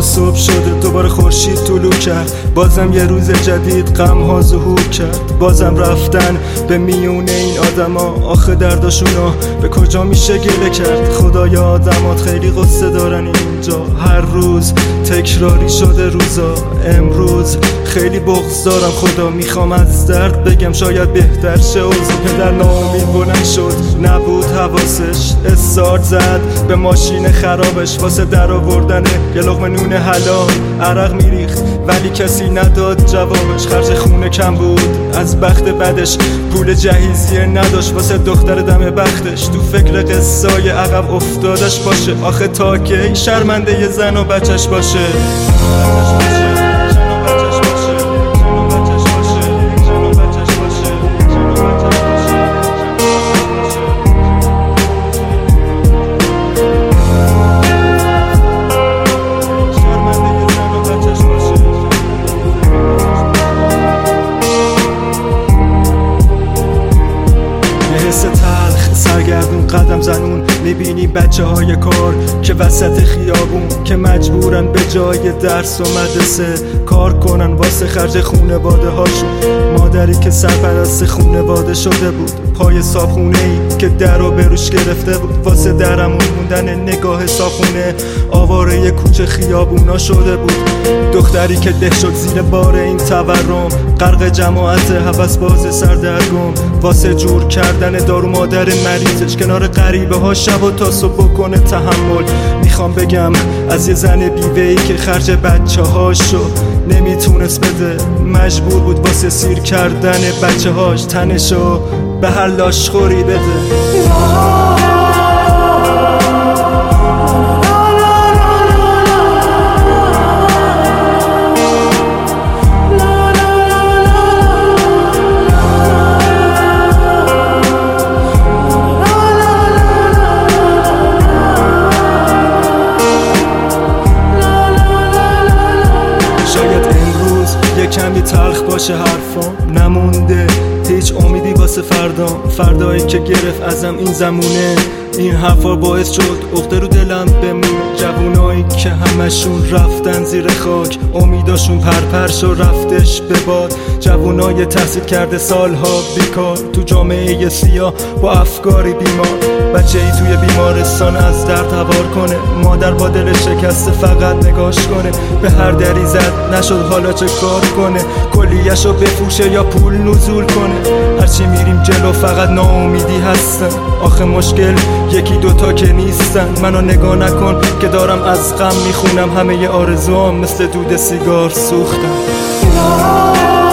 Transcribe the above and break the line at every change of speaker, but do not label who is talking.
صبح شده دوباره خورشید طلوع کرد، بازم یه روز جدید غم‌ها ظهور کرد. بازم رفتن به میونه این آدما، آخه درداشونا به کجا میشه گله کرد. خدایا آدمات خیلی قصه دارن اینجا، هر روز تکراری شده روزا. امروز خیلی بغض دارم خدا، میخوام از درد بگم شاید بهتر شه. پدر ناامید بلند شد نبود حواسش، استارت زد به ماشین خرابش واسه در آوردن یه لقمه نون حلال. عرق میریخت ولی کسی نداد جوابش، خرج خونه کم بود از بخت بدش، پول جهیزیه نداشت واسه دختر دم بختش. تو فکر قصای عقب افتادش باشه، آخه تا کی شرمنده یه زن و بچش باشه. سرگردون قدم زنون میبینی بچه های کار که وسط خیابون، که مجبورن به جای درس و مدرسه کار کنن واسه خرج خونواده هاشون. مادری که سرپرست خونواده شده بود، پای صابخونه ای که در و بروش گرفته بود، واسه درمون موندن نگاه صابخونه آواره کوچه خیابونا شده بود. دختری که ده شد زیر بار این تورم، غرق جماعت هوس باز سردرگم، واسه جور کردن دارو مادر مریضش کنار غریبه ها شب و تا صبح بکنه تحمل. میخوام بگم از یه زن بیوه‌ای که خرج بچه هاشو نمیتونست بده، مجبور بود واسه سیر کردن بچه هاش تنشو به هر لاشخوری بده. کمی تلخ باشه حرفام، نمونده هیچ امیدی واسه فردایی که گرفت ازم این زمونه. این حرفا باعث شد عقده رو دلم بمونه. جوونایی که همشون رفتن زیر خاک، امیداشون پرپر شد رفتش به باد. جوونای تحصیل کرده سالها بیکار، تو جامعه سیاه با افکاری بیمار. بچه‌ای توی بیمارستان از درد هوار کنه، مادر با دل شکسته فقط نگاش کنه. به هر دری زد نشد حالا چه کار کنه، کلیه‌شو بفروشه یا پول نزول کنه. هرچی میریم جلو فقط ناامیدی هستن، آخه مشکل یکی دوتا که نیستن. منو نگاه نکن که دارم از غم میخونم، همه آرزوام مثل دود سیگار سوختن.